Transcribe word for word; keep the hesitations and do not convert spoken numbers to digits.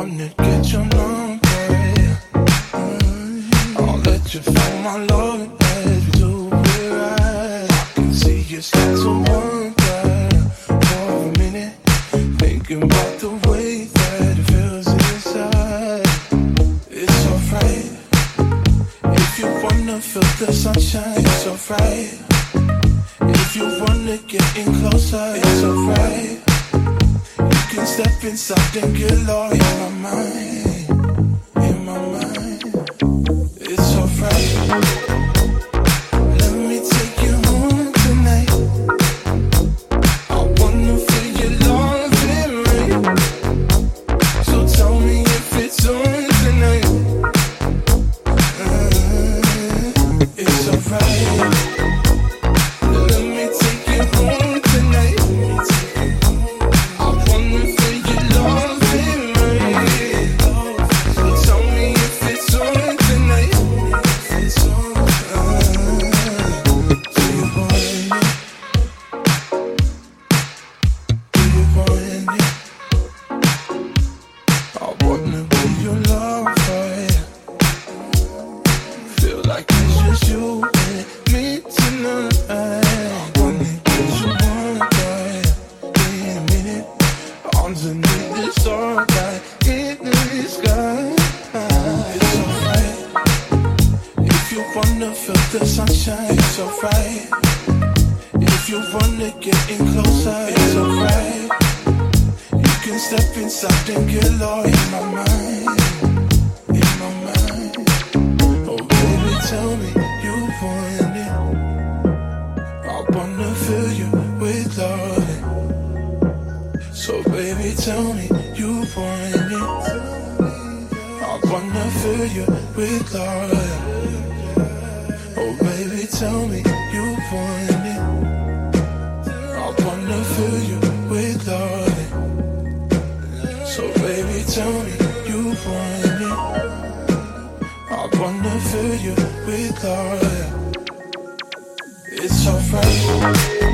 wanna get your number. Mm. I'll let you feel my love as we do it right. I can see you start to wonder for a minute, thinking about the way that it feels inside. It's alright if you wanna feel the sunshine. It's alright if you wanna get in closer. It's alright. You can step inside and get lost in my mind, in my mind. It's alright. Let me take you home tonight. I wanna feel your love and rain. So tell me if it's on tonight. Uh, it's alright. Let me take you home tonight. I wanna feel your love and rain. So tell me if it's on tonight. Uh, do you want it? Do you want it? I wanna be your lover. Feel like it's just you and me tonight. I wanna get you one day in a minute, underneath the starlight in the sky. It's alright if you wanna feel the sunshine. It's alright if you wanna get in closer. It's alright. You can step inside and get lost in my mind, in my mind. Oh baby, tell me you want it. I wanna fill you with love. So baby, tell me you want it. I wanna fill you with love. Oh baby, tell me you want it. I wanna fill you with love. So baby, tell me you want it. I wanna fill you with love. It's alright.